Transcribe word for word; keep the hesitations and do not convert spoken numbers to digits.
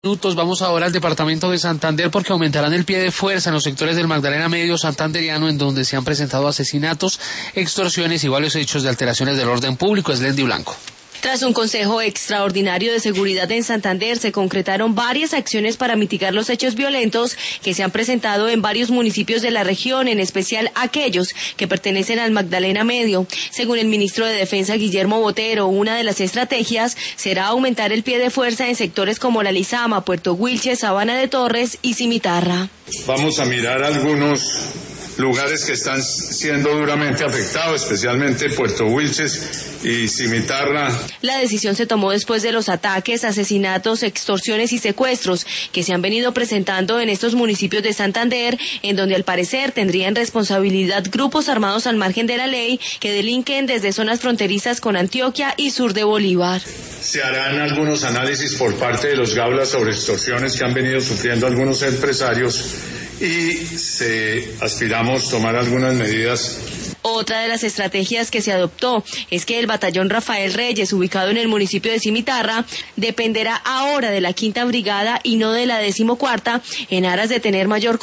Vamos ahora al departamento de Santander porque aumentarán el pie de fuerza en los sectores del Magdalena Medio santanderiano, en donde se han presentado asesinatos, extorsiones y varios hechos de alteraciones del orden público. Es Lendy Blanco. Tras un consejo extraordinario de seguridad en Santander, se concretaron varias acciones para mitigar los hechos violentos que se han presentado en varios municipios de la región, en especial aquellos que pertenecen al Magdalena Medio. Según el ministro de Defensa, Guillermo Botero, una de las estrategias será aumentar el pie de fuerza en sectores como La Lizama, Puerto Wilches, Sabana de Torres y Cimitarra. Vamos a mirar algunos lugares que están siendo duramente afectados, especialmente Puerto Wilches y Cimitarra. La decisión se tomó después de los ataques, asesinatos, extorsiones y secuestros que se han venido presentando en estos municipios de Santander, en donde al parecer tendrían responsabilidad grupos armados al margen de la ley que delinquen desde zonas fronterizas con Antioquia y sur de Bolívar. Se harán algunos análisis por parte de los gaulas sobre extorsiones que han venido sufriendo algunos empresarios y se aspiramos tomar algunas medidas. Otra de las estrategias que se adoptó es que el batallón Rafael Reyes, ubicado en el municipio de Cimitarra, dependerá ahora de la quinta brigada y no de la decimocuarta, en aras de tener mayor